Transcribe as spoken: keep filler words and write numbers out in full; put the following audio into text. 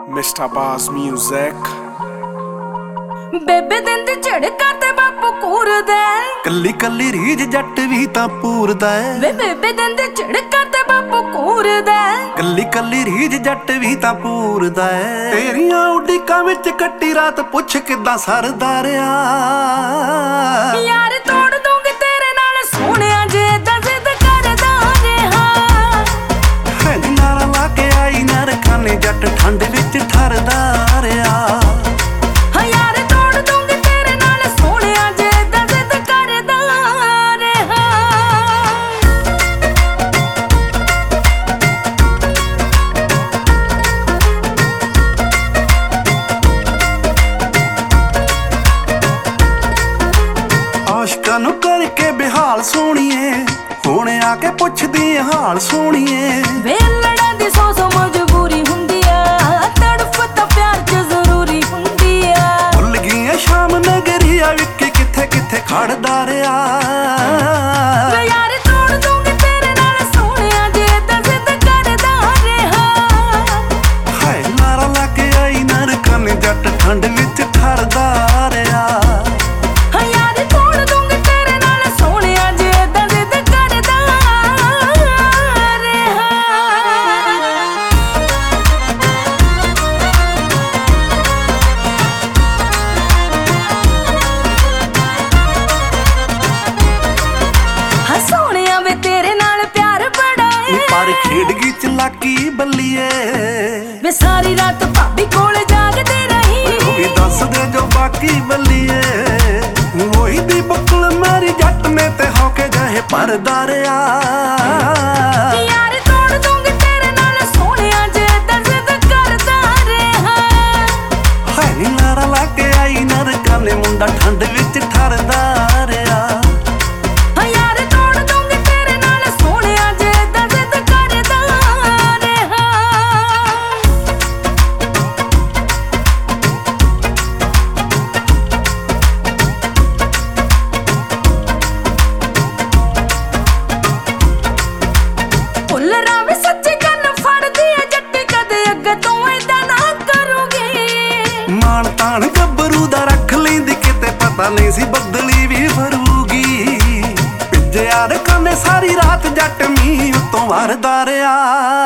Mister ਬਾਸ music. ਬੇਬੇ ਦਿਨ ਦੀ ਝੜਕਾ ਤੇ ਬਾਪੂ ਕੂਰਦਾ, ਕੱਲੀ ਕੱਲੀ ਰੀਝ ਜੱਟ ਵੀ ਤਾਂ ਪੂਰਦਾ ਏ। ਵੇ ਬੇਬੇ ਦਿਨ ਦੀ ਝੜਕਾ ਤੇ ਬਾਪੂ ਕੂਰਦਾ, ਕੱਲੀ ਕੱਲੀ ਰੀਝ ਜੱਟ ਵੀ ਤਾਂ ਪੂਰਦਾ ਏ। ਤੇਰੀਆਂ ਉਡੀਕਾਂ ਵਿੱਚ ਕੱਟੀ ਰਾਤ ਪੁੱਛ ਕਿੱਦਾਂ ਸਰਦਾ ਰਿਆ। ਯਾਰ ਤੋੜ ਦੂੰਗੀ ਤੇਰੇ ਨਾਲ ਸੋਹਣਿਆ ਜੇ ਏਦਾਂ ਜ਼ਿੱਦ ਕਰਦਾ ਰਿਹਾ। ਹੈ ਨੀ ਨਾਰਾ ਲਾ ਕੇ ਆਈ ਨਰਖਾਨੇ ਜੱਟ ਠੰਡ ਵਿੱਚ ਠਰਦਾ ਰਿਆ। ਆਸ਼ਕਾਂ ਨੂੰ ਕਰਕੇ ਬਿਹਾਲ ਸੋਣੀਏ, ਹੁਣ ਆ ਕੇ ਪੁੱਛਦੀ ਹਾਲ ਸੋਣੀਏ। ਵੇ ਲੜਾਂ ਦੀ ਸੌ ਸੌ ਮਜਬੂਰੀ ਹੁੰਦੀ ਆ, ਤੜਫ ਤਾਂ ਪਿਆਰ ਚ ਜ਼ਰੂਰੀ ਹੁੰਦੀ ਆ। ਭੁੱਲ ਗਈਆਂ ਸ਼ਾਮ ਨਗਰੀਆ ਵਿੱਕੀ ਕਿੱਥੇ ਕਿੱਥੇ ਖੜਦਾ ਰਿਆ। ਵੇ ਯਾਰ ਤੋੜ ਦੂੰਗੀ ਤੇਰੇ ਨਾਲ ਸੋਹਣਿਆ ਜੇ ਏਦਾਂ ਜ਼ਿੱਦ ਕਰਦਾ ਰਿਹਾ। ਹਾਏ ਨਾਰਾ ਲਾ ਕੇ ਆਈ ਨਰਖਾਨੇ ਜੱਟ ਠੰਡ ਵਿੱਚ ਠਰਦਾ ਰਿਆ। ਸੋਹਣਿਆ ਵੇ ਤੇਰੇ ਨਾਲ ਪਿਆਰ ਬੜਾ ਏ, ਪਰ ਖੇਡ ਗਈ ਚਲਾਕੀ ਬੱਲੀਏ। ਵੇ ਸਾਰੀ ਰਾਤ ਭਾਬੀ ਕੋਲ ਜਾਗਦੇ ਰਹੀ। ਉਹ ਵੀ ਦੱਸ ਦੇ ਜੋ ਬਾਕੀ ਬੱਲੀਏ। ਉਹੀ ਦੀ ਬੁੱਕਲ ਮੇਰੀ ਜੱਟ ਨੇ ਤੇ ਹੋ ਕੇ ਜਾਏ ਪਰਦਾ ਰਿਆ। ਯਾਰ ਤੋੜ ਦੂੰਗੀ ਤੇਰੇ ਨਾਲ ਸੋਹਣਿਆ ਜੇ ਏਦਾਂ ਜ਼ਿੱਦ ਕਰਦਾ ਰਿਹਾ। ਹਾਏ ਨੀ ਨਾਰਾ ਲਾ ਕੇ ਆਈ ਨਰਕਾਨੇ ਮੁੰਡਾ ਠੰਡ ਵਿੱਚ ਠਰਦਾ ਰਿਆ। ਮਾਣ ਤਾਣ ਗੱਭਰੂ ਦਾ ਰੱਖ ਲੈਂਦੀ ਕਿਤੇ ਪਤਾ ਨਹੀਂ ਸੀ ਬਦਲੀ ਵੀ ਫਰੂਗੀ। ਪਿੱਜਿਆ ਰਕਾਨੇ ਸਾਰੀ ਰਾਤ ਜੱਟ ਮੀਂਹ ਉੱਤੋਂ ਵਰਦਾ ਰਿਆ।